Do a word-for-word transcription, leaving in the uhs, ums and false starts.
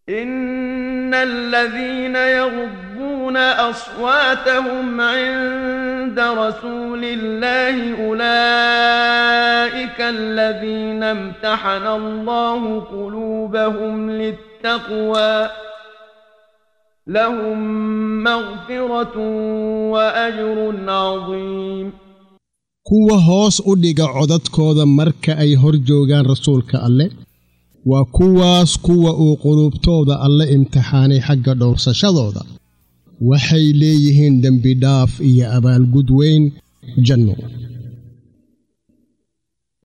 إن الذين يغضون أصواتهم عند رسول الله أولئك الذين امتحن الله قلوبهم للتقوى لهم مغفرة وأجر عظيم. kuwa hoos u dhiga codadkooda marka ay hor joogaan rasuulka alle waa kuwaas kuwa uu qulubtooda alle imtixaanay xagga dhowrsashadooda waxay leeyihiin dambi dhaaf iyo abaalgud weyn janno.